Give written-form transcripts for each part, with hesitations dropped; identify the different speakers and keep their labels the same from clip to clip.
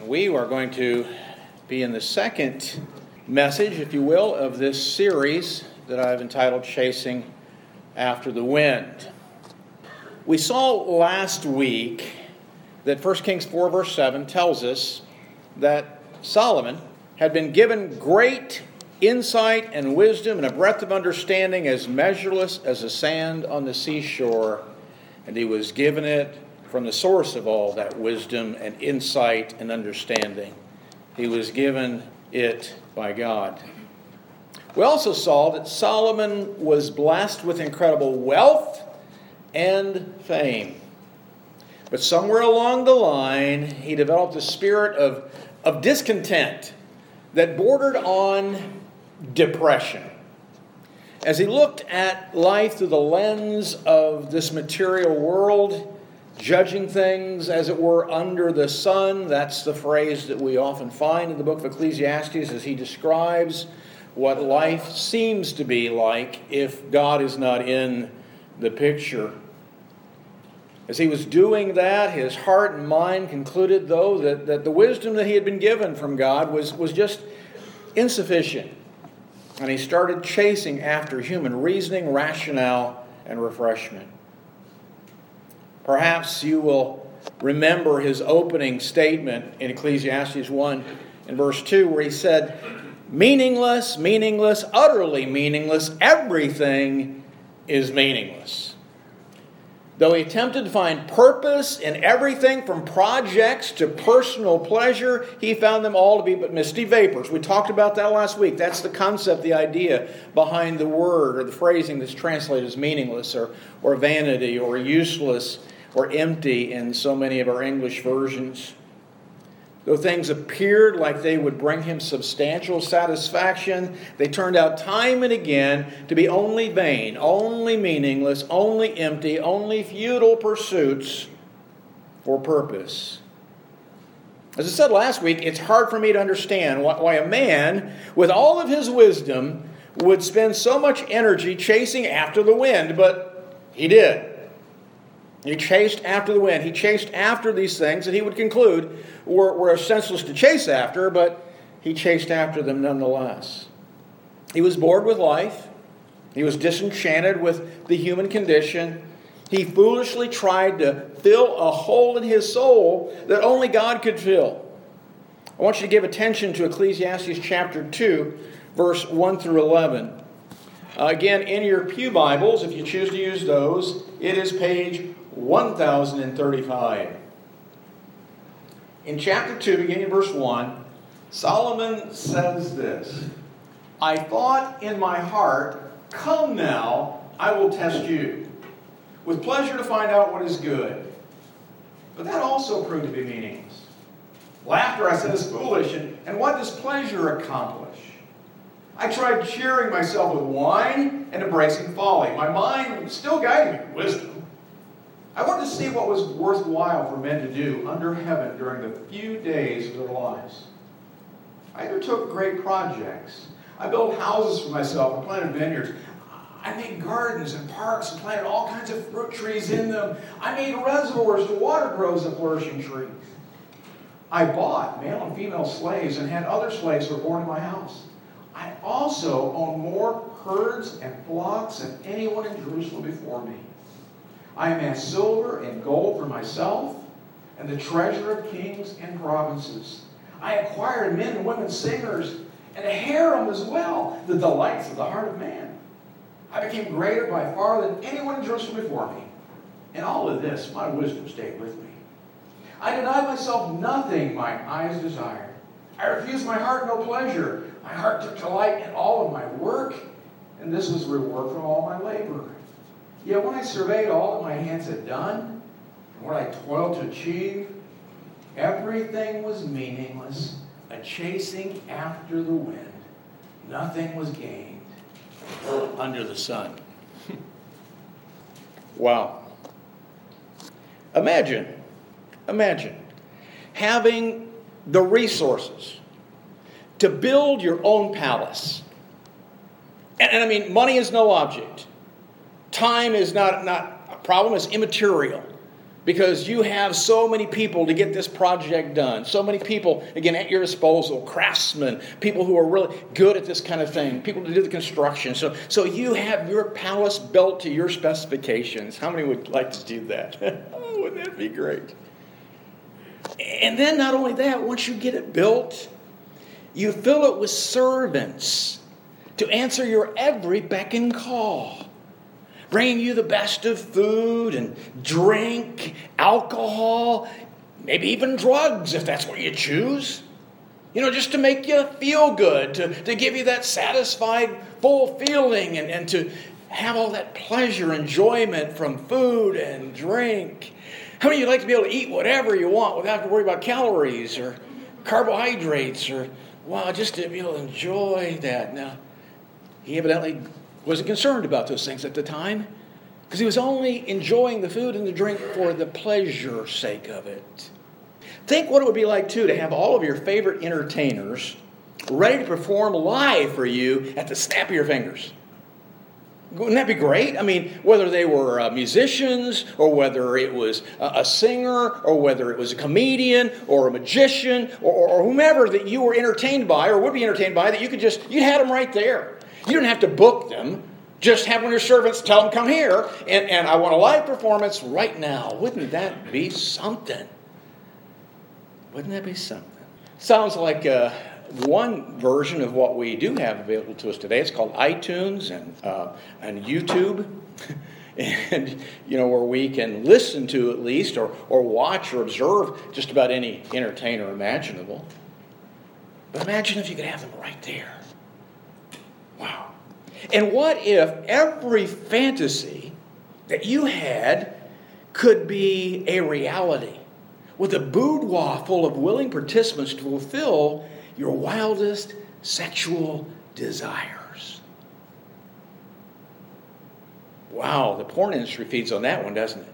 Speaker 1: We are going to be in the second message, if you will, of this series that I've entitled Chasing After the Wind. We saw last week that 1 Kings 4 verse 7 tells us that Solomon had been given great insight and wisdom and a breadth of understanding as measureless as the sand on the seashore, and he was given it from the source of all that wisdom and insight and understanding. He was given it by God. We also saw that Solomon was blessed with incredible wealth and fame. But somewhere along the line, he developed a spirit of discontent that bordered on depression. As he looked at life through the lens of this material world, judging things, as it were, under the sun. That's the phrase that we often find in the book of Ecclesiastes as he describes what life seems to be like if God is not in the picture. As he was doing that, his heart and mind concluded, though, that the wisdom that he had been given from God was just insufficient. And he started chasing after human reasoning, rationale, and refreshment. Perhaps you will remember his opening statement in Ecclesiastes 1 and verse 2 where he said, meaningless, meaningless, utterly meaningless, everything is meaningless. Though he attempted to find purpose in everything from projects to personal pleasure, he found them all to be but misty vapors. We talked about that last week. That's the concept, the idea behind the word or the phrasing that's translated as meaningless or vanity or useless or empty in so many of our English versions. Though things appeared like they would bring him substantial satisfaction, they turned out time and again to be only vain, only meaningless, only empty, only futile pursuits for purpose. As I said last week, it's hard for me to understand why a man with all of his wisdom would spend so much energy chasing after the wind, but he did. He chased after the wind. He chased after these things that he would conclude were senseless to chase after, but he chased after them nonetheless. He was bored with life. He was disenchanted with the human condition. He foolishly tried to fill a hole in his soul that only God could fill. I want you to give attention to Ecclesiastes chapter 2, verse 1 through 11. Again, in your pew Bibles, if you choose to use those, it is page 1035. In chapter 2, beginning in verse 1, Solomon says this, I thought in my heart, come now, I will test you, with pleasure to find out what is good. But that also proved to be meaningless. Laughter, I said, is foolish, and what does pleasure accomplish? I tried cheering myself with wine and embracing folly. My mind still guided me with wisdom. I wanted to see what was worthwhile for men to do under heaven during the few days of their lives. I undertook great projects. I built houses for myself and planted vineyards. I made gardens and parks and planted all kinds of fruit trees in them. I made reservoirs to water groves of flourishing trees. I bought male and female slaves and had other slaves who were born in my house. I also owned more herds and flocks than anyone in Jerusalem before me. I amassed silver and gold for myself and the treasure of kings and provinces. I acquired men and women singers and a harem as well, the delights of the heart of man. I became greater by far than anyone in Jerusalem before me. In all of this, my wisdom stayed with me. I denied myself nothing my eyes desired. I refused my heart no pleasure. My heart took delight in all of my work, and this was the reward for all my labor. Yet when I surveyed all that my hands had done, and what I toiled to achieve, everything was meaningless, a chasing after the wind. Nothing was gained under the sun. Wow. Imagine having the resources to build your own palace. And I mean, money is no object. Time is not a problem, it's immaterial. because you have so many people to get this project done. So many people, again, at your disposal, craftsmen, people who are really good at this kind of thing, people to do the construction. So you have your palace built to your specifications. How many would like to do that? Oh, wouldn't that be great? And then not only that, once you get it built, you fill it with servants to answer your every beck and call, bringing you the best of food and drink, alcohol, maybe even drugs if that's what you choose. Just to make you feel good, to give you that satisfied, full feeling, and to have all that pleasure, enjoyment from food and drink. How many of you like to be able to eat whatever you want without having to worry about calories or carbohydrates or, just to be able to enjoy that? Now, he evidently wasn't concerned about those things at the time because he was only enjoying the food and the drink for the pleasure sake of it. Think what it would be like, too, to have all of your favorite entertainers ready to perform live for you at the snap of your fingers. Wouldn't that be great? I mean, whether they were musicians or whether it was a singer or whether it was a comedian or a magician or whomever that you were entertained by or would be entertained by, that you'd had them right there. You didn't have to book them. Just have one of your servants tell them, come here, and I want a live performance right now. Wouldn't that be something? Wouldn't that be something? Sounds like one version of what we do have available to us today. It's called iTunes and YouTube, and where we can listen to at least or watch or observe just about any entertainer imaginable. But imagine if you could have them right there. Wow. And what if every fantasy that you had could be a reality, with a boudoir full of willing participants to fulfill your wildest sexual desires? Wow, the porn industry feeds on that one, doesn't it?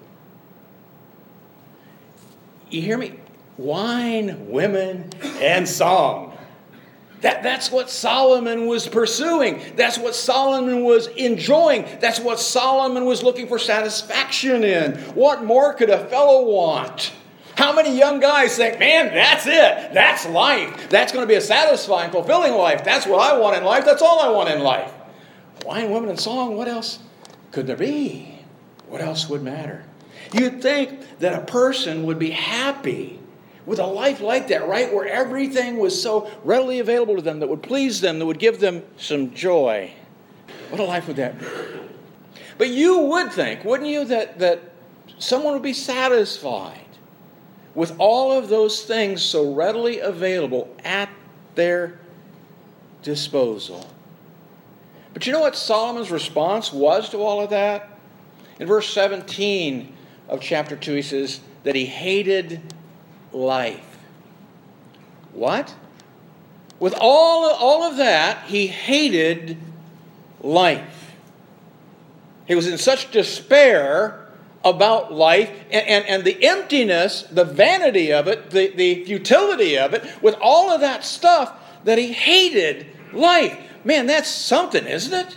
Speaker 1: You hear me? Wine, women, and song. That's what Solomon was pursuing. That's what Solomon was enjoying. That's what Solomon was looking for satisfaction in. What more could a fellow want? How many young guys think, man, that's it. That's life. That's going to be a satisfying, fulfilling life. That's what I want in life. That's all I want in life. Wine, women, and song, what else could there be? What else would matter? You'd think that a person would be happy with a life like that, right? Where everything was so readily available to them that would please them, that would give them some joy. What a life would that be? But you would think, wouldn't you, that someone would be satisfied with all of those things so readily available at their disposal. But you know what Solomon's response was to all of that? In verse 17 of chapter 2, he says that he hated life. What? With all of that, he hated life. He was in such despair about life and the emptiness, the vanity of it, the futility of it, with all of that stuff, that he hated life. Man, that's something, isn't it?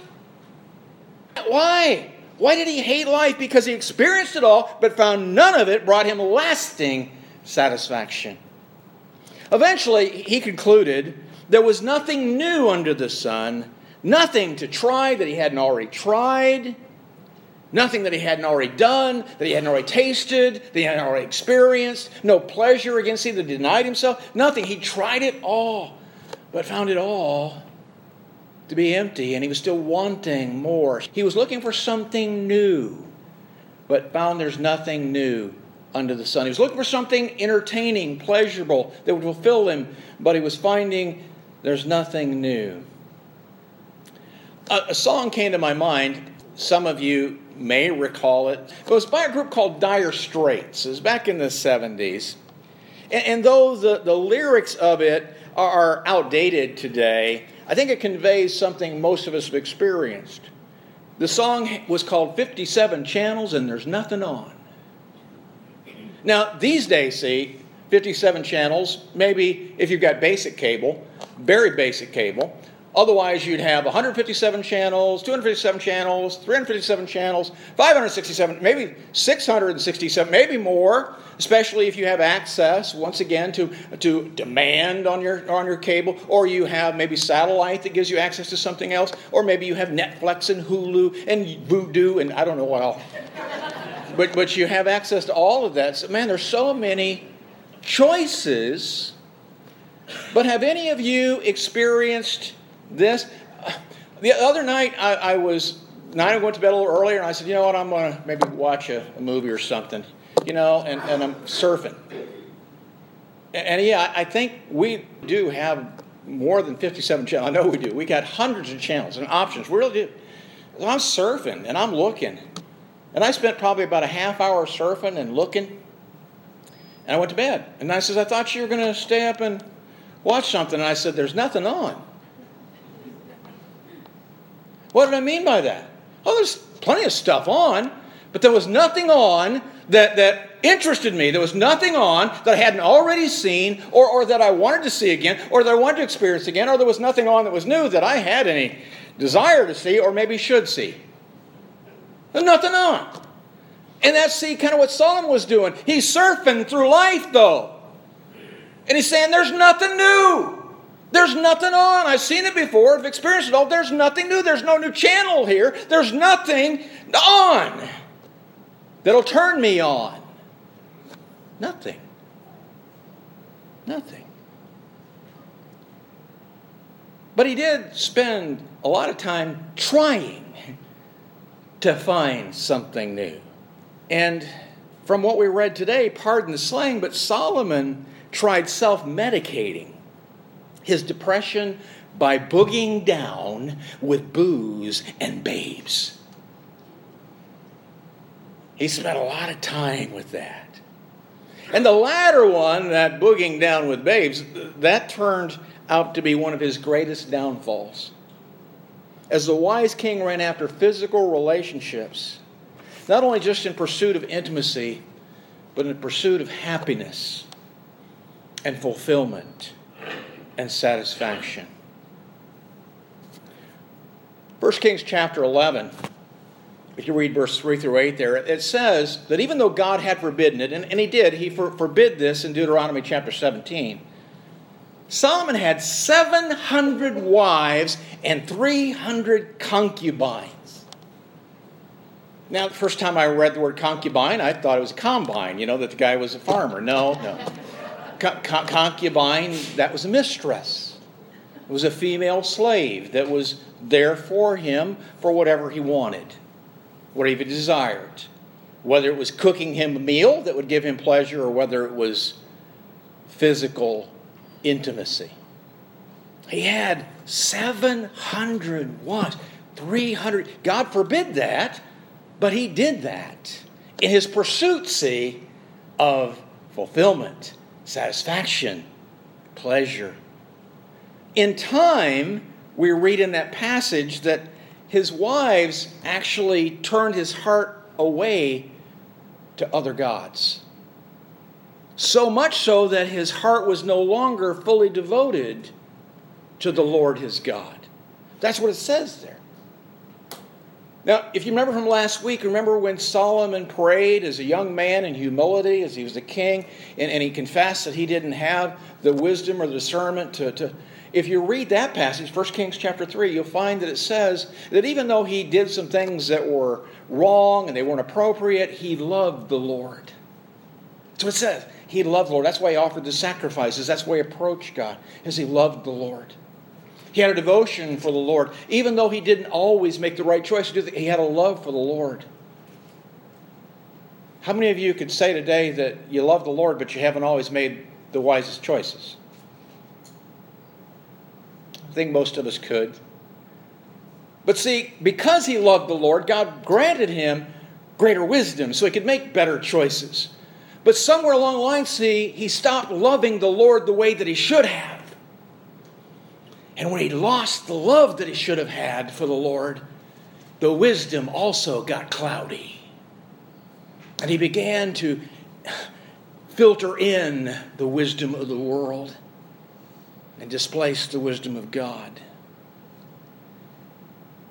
Speaker 1: Why? Why did he hate life? Because he experienced it all, but found none of it brought him lasting satisfaction. Eventually, he concluded there was nothing new under the sun, nothing to try that he hadn't already tried, nothing that he hadn't already done, that he hadn't already tasted, that he hadn't already experienced, no pleasure against either denied himself, nothing. He tried it all, but found it all to be empty, and he was still wanting more. He was looking for something new, but found there's nothing new under the sun. He was looking for something entertaining, pleasurable, that would fulfill him, but he was finding there's nothing new. A song came to my mind. Some of you may recall it. It was by a group called Dire Straits. It was back in the 70s. And though the lyrics of it are outdated today, I think it conveys something most of us have experienced. The song was called 57 Channels and There's Nothing On. Now, these days, see, 57 channels, maybe if you've got basic cable, very basic cable, Otherwise, you'd have 157 channels, 257 channels, 357 channels, 567, maybe 667, maybe more, especially if you have access, once again, to demand on your cable, or you have maybe satellite that gives you access to something else, or maybe you have Netflix and Hulu and Vudu and I don't know what else. But you have access to all of that. So, man, there's so many choices. But have any of you experienced this? The other night, I went to bed a little earlier, and I said, you know what, I'm going to maybe watch a movie or something, and I'm surfing. And yeah, I think we do have more than 57 channels. I know we do. We got hundreds of channels and options. We really do. So I'm surfing, and I'm looking. And I spent probably about a half hour surfing and looking. And I went to bed. And I said, I thought you were going to stay up and watch something. And I said, there's nothing on. What did I mean by that? Oh, there's plenty of stuff on, but there was nothing on that interested me. There was nothing on that I hadn't already seen or that I wanted to see again or that I wanted to experience again, or there was nothing on that was new that I had any desire to see or maybe should see. There's nothing on. And that's, kind of what Solomon was doing. He's surfing through life, though. And he's saying, there's nothing new. There's nothing on. I've seen it before. I've experienced it all. There's nothing new. There's no new channel here. There's nothing on that'll turn me on. Nothing. Nothing. But he did spend a lot of time trying to find something new. And from what we read today, pardon the slang, but Solomon tried self-medicating his depression by boogieing down with booze and babes. He spent a lot of time with that. And the latter one, that boogieing down with babes, that turned out to be one of his greatest downfalls. As the wise king ran after physical relationships, not only just in pursuit of intimacy, but in pursuit of happiness and fulfillment and satisfaction. 1 Kings chapter 11, if you read verse 3 through 8 there, it says that even though God had forbidden it, and he did, he forbid this in Deuteronomy chapter 17, Solomon had 700 wives and 300 concubines. Now, the first time I read the word concubine, I thought it was a combine, that the guy was a farmer. No. Concubine, that was a mistress. It was a female slave that was there for him for whatever he wanted, whatever he desired. Whether it was cooking him a meal that would give him pleasure or whether it was physical intimacy. He had 700 wives, 300. God forbid that, but he did that in his pursuit, of fulfillment, satisfaction, pleasure. In time, we read in that passage that his wives actually turned his heart away to other gods. So much so that his heart was no longer fully devoted to the Lord his God. That's what it says there. Now, if you remember from last week, remember when Solomon prayed as a young man in humility, as he was the king, and he confessed that he didn't have the wisdom or the discernment to... If you read that passage, 1 Kings chapter 3, you'll find that it says that even though he did some things that were wrong and they weren't appropriate, he loved the Lord. That's what it says. He loved the Lord. That's why he offered the sacrifices. That's why he approached God, as he loved the Lord. He had a devotion for the Lord. Even though he didn't always make the right choice to do that, he had a love for the Lord. How many of you could say today that you love the Lord, but you haven't always made the wisest choices? I think most of us could. But see, because he loved the Lord, God granted him greater wisdom so he could make better choices. But somewhere along the line, he stopped loving the Lord the way that he should have. And when he lost the love that he should have had for the Lord, the wisdom also got cloudy. And he began to filter in the wisdom of the world and displace the wisdom of God.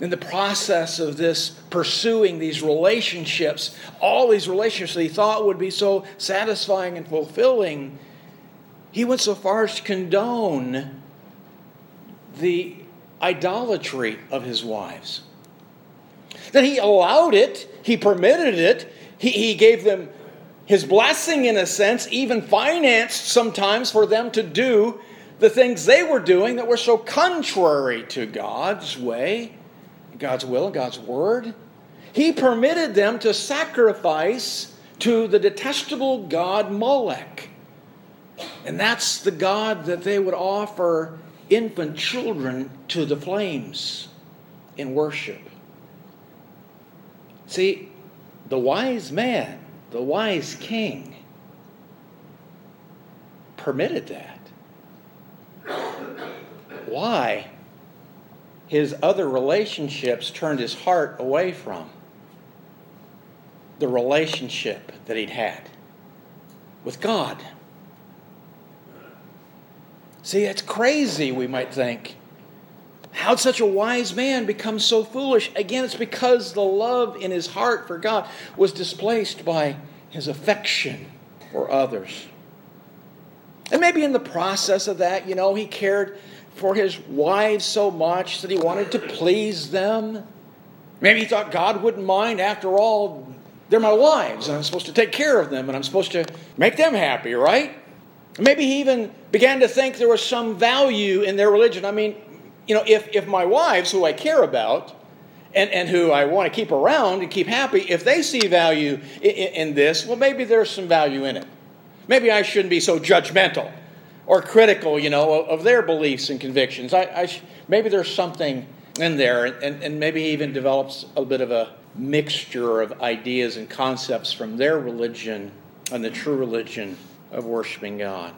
Speaker 2: in the process of this pursuing these relationships, all these relationships that he thought would be so satisfying and fulfilling, he went so far as to condone the idolatry of his wives. That he allowed it, he permitted it, he gave them his blessing in a sense, even financed sometimes for them to do the things they were doing that were so contrary to God's way, God's will, and God's word. He permitted them to sacrifice to the detestable god Molech. And that's the god that they would offer infant children to the flames in worship. See, the wise man, the wise king, permitted that. Why? His other relationships turned his heart away from the relationship that he'd had with God. See, it's crazy, we might think. How'd such a wise man become so foolish? Again, it's because the love in his heart for God was displaced by his affection for others. And maybe in the process of that, he cared for his wives so much that he wanted to please them. Maybe he thought God wouldn't mind. After all, they're my wives, and I'm supposed to take care of them, and I'm supposed to make them happy, right? Maybe he even began to think there was some value in their religion. I mean, if my wives, who I care about, and who I want to keep around and keep happy, if they see value in this, well, maybe there's some value in it. Maybe I shouldn't be so judgmental or critical, of their beliefs and convictions. Maybe there's something in there, and maybe he even develops a bit of a mixture of ideas and concepts from their religion and the true religion of worshiping God.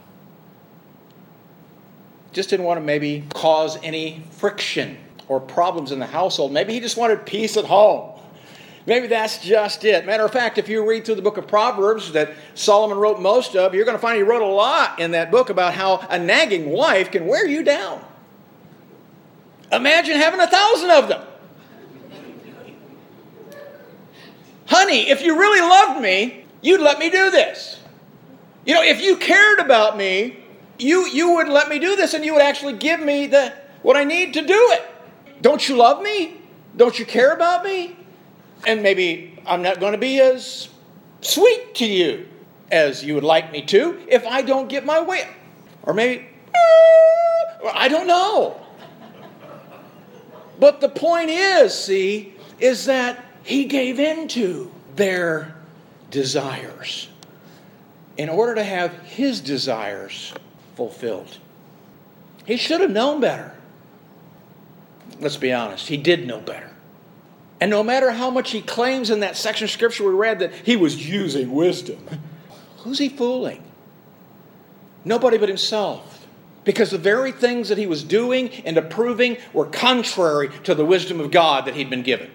Speaker 2: Just didn't want to maybe cause any friction or problems in the household. Maybe he just wanted peace at home. Maybe that's just it. Matter of fact, if you read through the book of Proverbs that Solomon wrote most of, you're going to find he wrote a lot in that book about how a nagging wife can wear you down. Imagine having 1,000 of them. Honey, if you really loved me, you'd let me do this. If you cared about me, you would let me do this, and you would actually give me what I need to do it. Don't you love me? Don't you care about me? And maybe I'm not going to be as sweet to you as you would like me to if I don't get my way. Or maybe, I don't know. But the point is that he gave in to their desires in order to have his desires fulfilled. He should have known better. Let's be honest, he did know better. And no matter how much he claims in that section of Scripture we read that he was using wisdom, who's he fooling? Nobody but himself. Because the very things that he was doing and approving were contrary to the wisdom of God that he'd been given.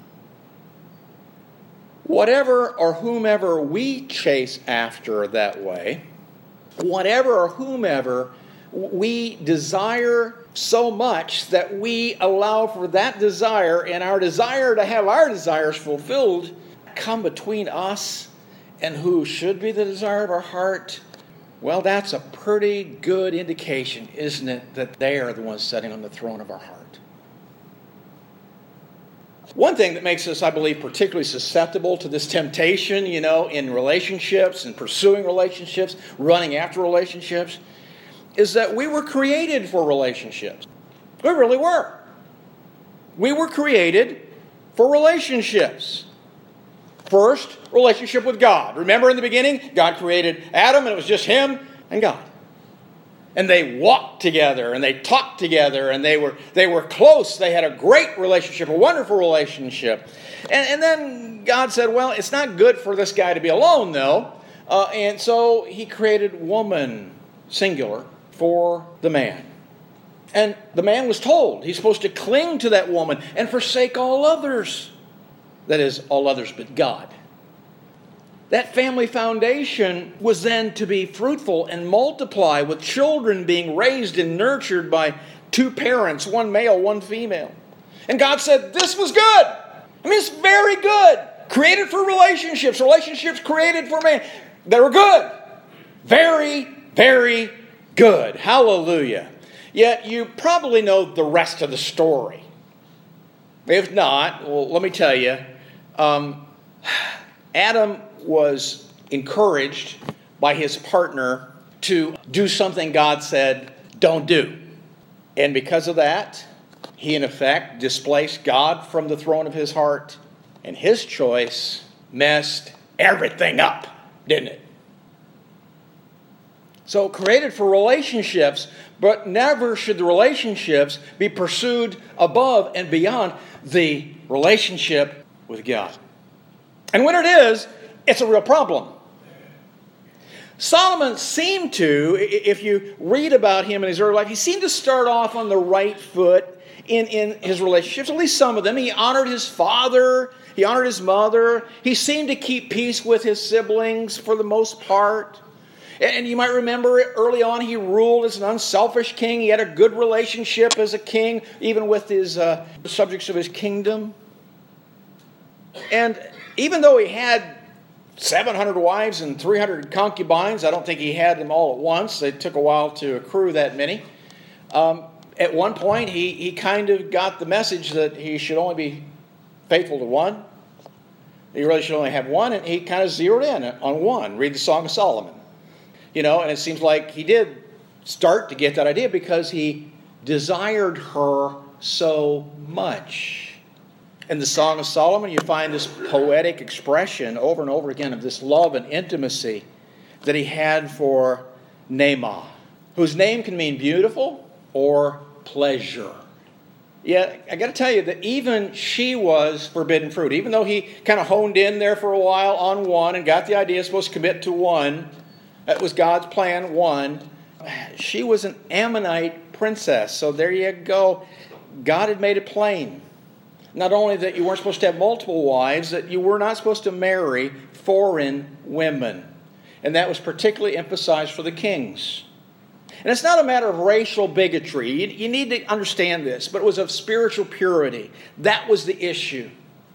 Speaker 2: Whatever or whomever we chase after that way, whatever or whomever we desire so much that we allow for that desire and our desire to have our desires fulfilled come between us and who should be the desire of our heart, well, that's a pretty good indication, isn't it, that they are the ones sitting on the throne of our heart. One thing that makes us, I believe, particularly susceptible to this temptation, in relationships and pursuing relationships, running after relationships, is that we were created for relationships. We really were. We were created for relationships. First, relationship with God. Remember in the beginning, God created Adam and it was just him and God. And they walked together and they talked together and they were close. They had a great relationship, a wonderful relationship. And then God said, well, it's not good for this guy to be alone though. And so he created woman, singular, for the man. And the man was told he's supposed to cling to that woman and forsake all others. That is, all others but God. That family foundation was then to be fruitful and multiply, with children being raised and nurtured by two parents, one male, one female. And God said, this was good. I mean, it's very good. Created for relationships. Relationships created for man. They were good. Very, very good. Hallelujah. Yet you probably know the rest of the story. If not, well, let me tell you. Adam was encouraged by his partner to do something God said, don't do. And because of that, he in effect displaced God from the throne of his heart. And his choice messed everything up, didn't it? So created for relationships, but never should the relationships be pursued above and beyond the relationship with God. And when it is, it's a real problem. Solomon seemed to, if you read about him in his early life, he seemed to start off on the right foot in his relationships, at least some of them. He honored his father, he honored his mother, he seemed to keep peace with his siblings for the most part. And you might remember early on he ruled as an unselfish king. He had a good relationship as a king, even with his subjects of his kingdom. And even though he had 700 wives and 300 concubines, I don't think he had them all at once. It took a while to accrue that many. At one point, he kind of got the message that he should only be faithful to one. He really should only have one, and he kind of zeroed in on one. Read the Song of Solomon. You know, and it seems like he did start to get that idea because he desired her so much. In the Song of Solomon, you find this poetic expression over and over again of this love and intimacy that he had for Naamah, whose name can mean beautiful or pleasure. Yet, I got to tell you that even she was forbidden fruit. Even though he kind of honed in there for a while on one and got the idea supposed to commit to one, that was God's plan, one. She was an Ammonite princess. So there you go. God had made it plain. Not only that you weren't supposed to have multiple wives, that you were not supposed to marry foreign women. And that was particularly emphasized for the kings. And it's not a matter of racial bigotry. You need to understand this. But it was of spiritual purity. That was the issue.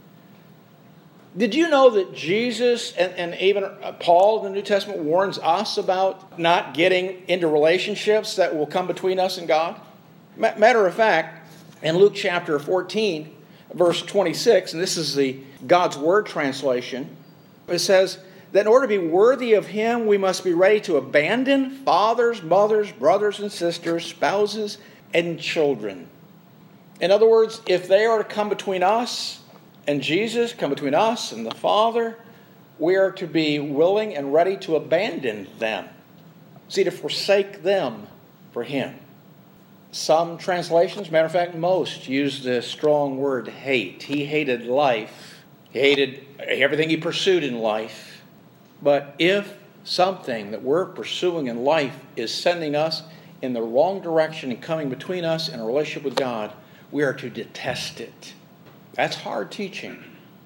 Speaker 2: Did you know that Jesus and even Paul in the New Testament warns us about not getting into relationships that will come between us and God? Matter of fact, in Luke chapter 14, verse 26, and this is the God's Word translation, it says that in order to be worthy of Him, we must be ready to abandon fathers, mothers, brothers and sisters, spouses, and children. In other words, if they are to come between us and Jesus, come between us and the Father, we are to be willing and ready to abandon them. See, to forsake them for Him. Some translations, matter of fact, most, use the strong word hate. He hated life. He hated everything he pursued in life. But if something that we're pursuing in life is sending us in the wrong direction and coming between us and a relationship with God, we are to detest it. That's hard teaching.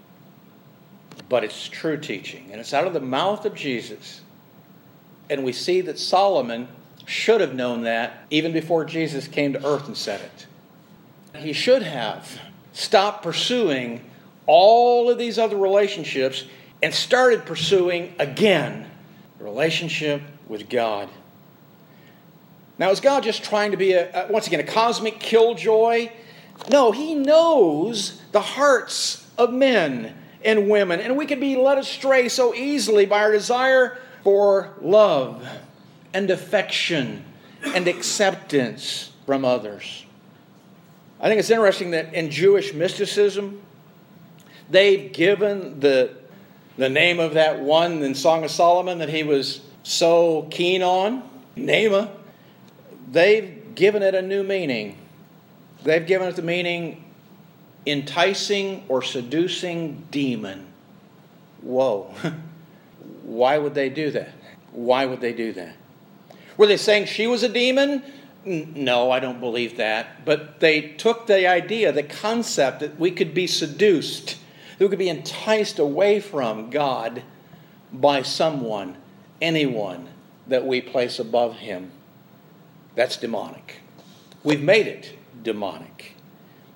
Speaker 2: But it's true teaching. And it's out of the mouth of Jesus. And we see that Solomon should have known that even before Jesus came to earth and said it. He should have stopped pursuing all of these other relationships and started pursuing again the relationship with God. Now, is God just trying to be, once again, a cosmic killjoy? No, He knows the hearts of men and women, and we can be led astray so easily by our desire for love and affection and acceptance from others. I think it's interesting that in Jewish mysticism, they've given the name of that one in Song of Solomon that he was so keen on, Naamah, they've given it a new meaning. They've given it the meaning enticing or seducing demon. Whoa. Why would they do that? Why would they do that? Were they saying she was a demon? No, I don't believe that. But they took the idea, the concept that we could be seduced, that we could be enticed away from God by someone, anyone that we place above Him. That's demonic. We've made it demonic.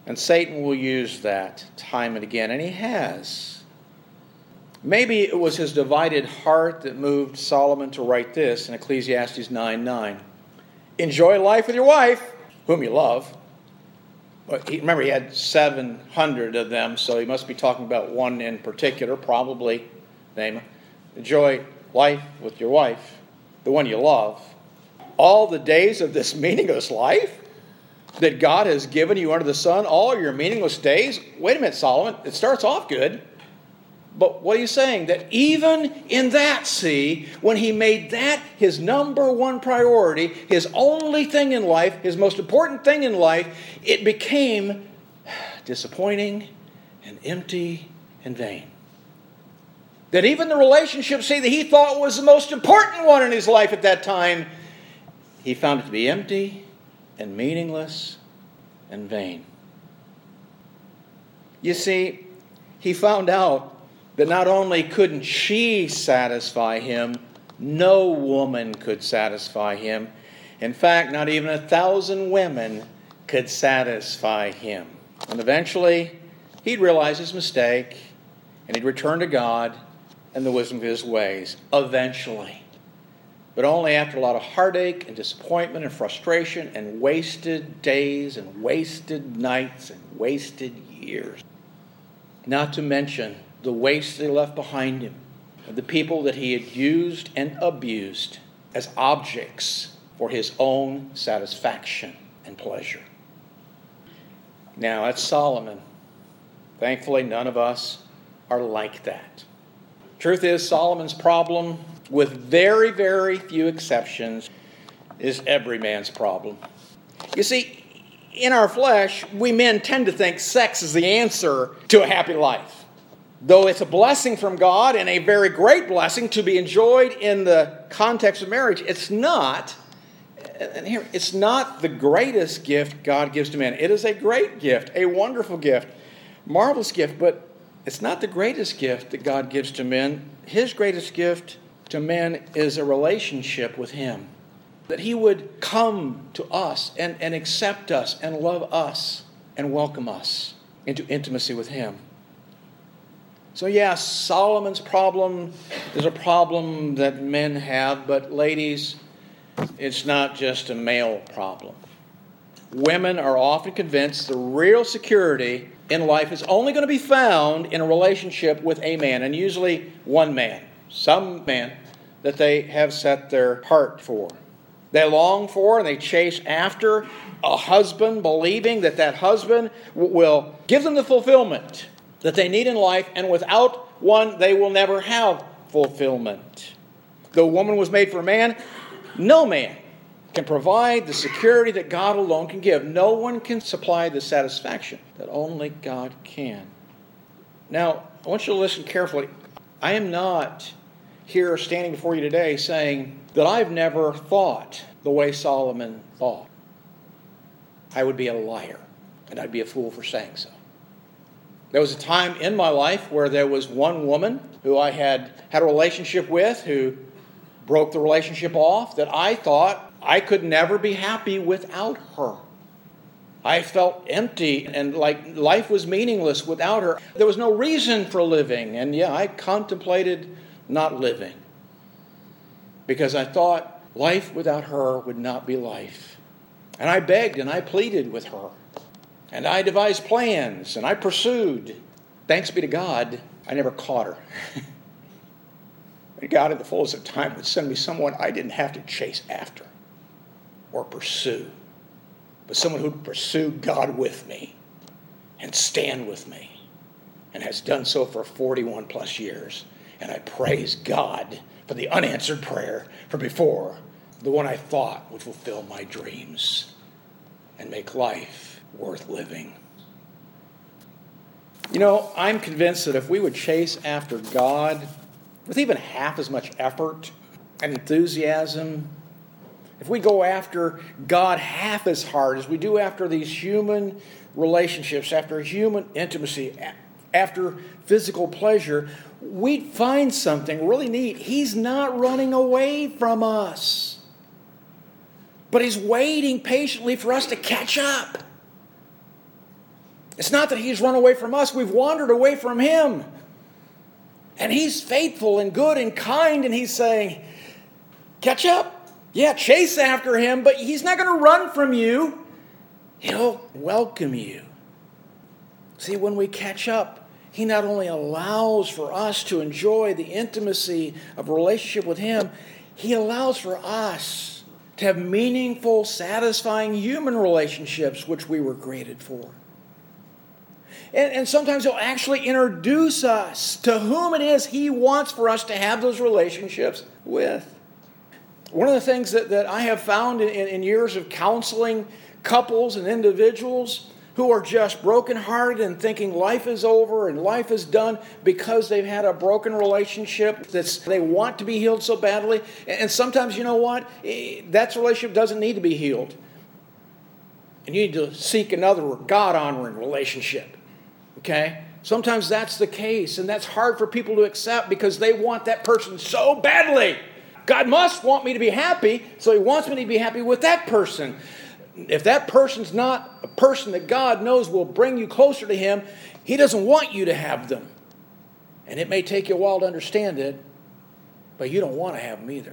Speaker 2: And Satan will use that time and again, and he has. Maybe it was his divided heart that moved Solomon to write this in Ecclesiastes 9:9. Enjoy life with your wife, whom you love. But remember, he had 700 of them, so he must be talking about one in particular, probably Naaman. Enjoy life with your wife, the one you love. All the days of this meaningless life that God has given you under the sun, all your meaningless days. Wait a minute, Solomon. It starts off good. But what are you saying? That even in that, see, when he made that his number one priority, his only thing in life, his most important thing in life, it became disappointing and empty and vain. That even the relationship, see, that he thought was the most important one in his life at that time, he found it to be empty and meaningless and vain. You see, he found out that not only couldn't she satisfy him, no woman could satisfy him. In fact, not even 1,000 women could satisfy him. And eventually, he'd realize his mistake, and he'd return to God and the wisdom of his ways. Eventually. But only after a lot of heartache and disappointment and frustration and wasted days and wasted nights and wasted years. Not to mention the waste they left behind him of the people that he had used and abused as objects for his own satisfaction and pleasure. Now, that's Solomon. Thankfully, none of us are like that. Truth is, Solomon's problem, with very, very few exceptions, is every man's problem. You see, in our flesh, we men tend to think sex is the answer to a happy life. Though it's a blessing from God and a very great blessing to be enjoyed in the context of marriage, it's not the greatest gift God gives to men. It is a great gift, a wonderful gift, marvelous gift, but it's not the greatest gift that God gives to men. His greatest gift to men is a relationship with Him. That He would come to us and accept us and love us and welcome us into intimacy with Him. So yes, Solomon's problem is a problem that men have, but ladies, it's not just a male problem. Women are often convinced the real security in life is only going to be found in a relationship with a man, and usually one man, some man that they have set their heart for. They long for and they chase after a husband, believing that that husband will give them the fulfillment that they need in life, and without one, they will never have fulfillment. The woman was made for a man. No man can provide the security that God alone can give. No one can supply the satisfaction that only God can. Now, I want you to listen carefully. I am not here standing before you today saying that I've never thought the way Solomon thought. I would be a liar, and I'd be a fool for saying so. There was a time in my life where there was one woman who I had a relationship with who broke the relationship off, that I thought I could never be happy without her. I felt empty and like life was meaningless without her. There was no reason for living, and I contemplated not living because I thought life without her would not be life. And I begged and I pleaded with her. And I devised plans, and I pursued. Thanks be to God, I never caught her. And God, in the fullness of time, would send me someone I didn't have to chase after or pursue, but someone who would pursue God with me and stand with me, and has done so for 41 plus years. And I praise God for the unanswered prayer from before, the one I thought would fulfill my dreams and make life worth living. I'm convinced that if we would chase after God with even half as much effort and enthusiasm, if we go after God half as hard as we do after these human relationships, after human intimacy, after physical pleasure, we'd find something really neat. He's not running away from us, but He's waiting patiently for us to catch up. It's not that He's run away from us. We've wandered away from Him. And He's faithful and good and kind, and He's saying, catch up. Yeah, chase after Him, but He's not going to run from you. He'll welcome you. See, when we catch up, He not only allows for us to enjoy the intimacy of a relationship with Him, He allows for us to have meaningful, satisfying human relationships which we were created for. And sometimes He'll actually introduce us to whom it is He wants for us to have those relationships with. One of the things that I have found in years of counseling couples and individuals who are just brokenhearted and thinking life is over and life is done because they've had a broken relationship that they want to be healed so badly. And sometimes, you know what? That relationship doesn't need to be healed. And you need to seek another God-honoring relationship. Okay? Sometimes that's the case, and that's hard for people to accept because they want that person so badly. God must want me to be happy, so He wants me to be happy with that person. If that person's not a person that God knows will bring you closer to Him, He doesn't want you to have them. And it may take you a while to understand it, but you don't want to have them either.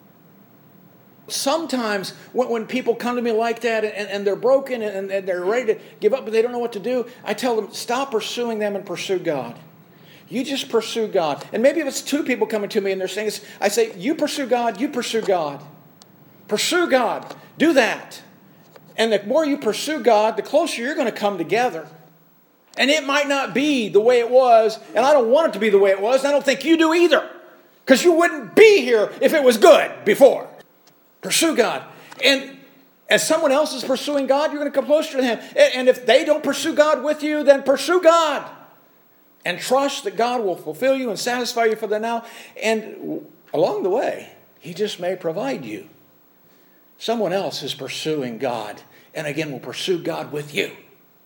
Speaker 2: Sometimes when people come to me like that and they're broken and they're ready to give up but they don't know what to do, I tell them, stop pursuing them and pursue God. You just pursue God. And maybe if it's two people coming to me and they're saying this, I say, you pursue God, you pursue God. Pursue God. Do that. And the more you pursue God, the closer you're going to come together. And it might not be the way it was, and I don't want it to be the way it was, and I don't think you do either. Because you wouldn't be here if it was good before. Pursue God. And as someone else is pursuing God, you're going to come closer to Him. And if they don't pursue God with you, then pursue God. And trust that God will fulfill you and satisfy you for the now. And along the way, He just may provide you. Someone else is pursuing God, and again will pursue God with you.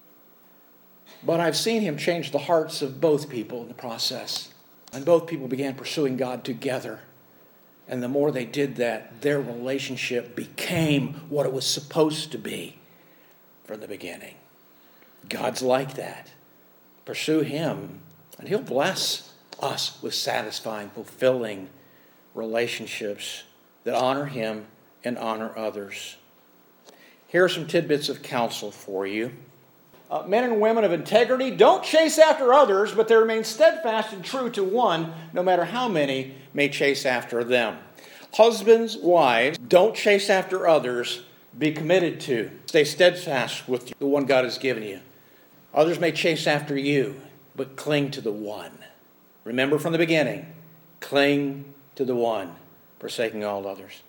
Speaker 2: But I've seen Him change the hearts of both people in the process. And both people began pursuing God together. And the more they did that, their relationship became what it was supposed to be from the beginning. God's like that. Pursue Him, and He'll bless us with satisfying, fulfilling relationships that honor Him and honor others. Here are some tidbits of counsel for you. Men and women of integrity, don't chase after others, but they remain steadfast and true to one, no matter how many may chase after them. Husbands, wives, don't chase after others, be committed to. Stay steadfast with the one God has given you. Others may chase after you, but cling to the one. Remember from the beginning, cling to the one, forsaking all others.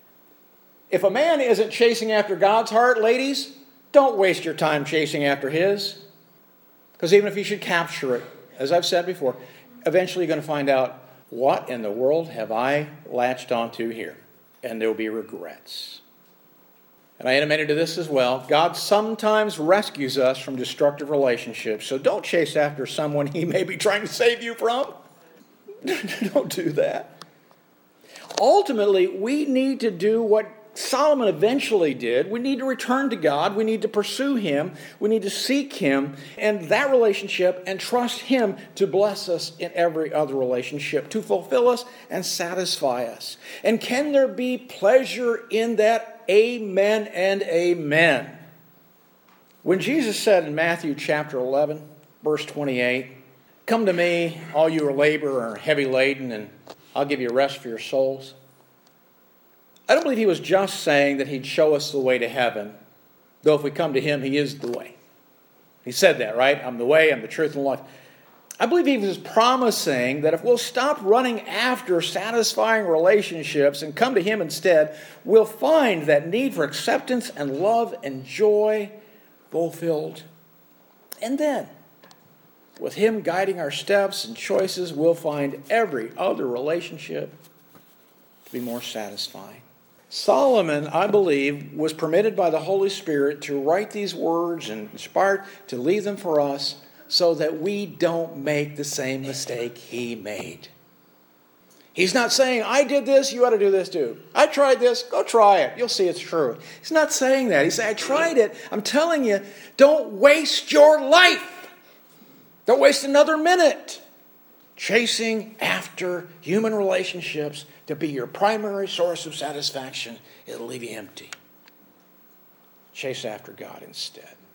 Speaker 2: If a man isn't chasing after God's heart, ladies, don't waste your time chasing after his. Because even if you should capture it, as I've said before, eventually you're going to find out, what in the world have I latched onto here? And there will be regrets. And I intimated to this as well. God sometimes rescues us from destructive relationships. So don't chase after someone He may be trying to save you from. Don't do that. Ultimately, we need to do what Solomon eventually did. We need to return to God. We need to pursue Him. We need to seek Him and that relationship and trust Him to bless us in every other relationship, to fulfill us and satisfy us. And can there be pleasure in that? Amen and amen. When Jesus said in Matthew chapter 11, verse 28, "Come to me, all you who labor and are heavy laden, and I'll give you rest for your souls." I don't believe He was just saying that He'd show us the way to heaven, though if we come to Him, He is the way. He said that, right? I'm the way, I'm the truth, and the life. I believe He was promising that if we'll stop running after satisfying relationships and come to Him instead, we'll find that need for acceptance and love and joy fulfilled. And then, with Him guiding our steps and choices, we'll find every other relationship to be more satisfying. Solomon, I believe, was permitted by the Holy Spirit to write these words and inspired to leave them for us so that we don't make the same mistake he made. He's not saying, I did this, you ought to do this too. I tried this, go try it. You'll see it's true. He's not saying that. He's saying, I tried it. I'm telling you, don't waste your life. Don't waste another minute chasing after human relationships to be your primary source of satisfaction. It'll leave you empty. Chase after God instead.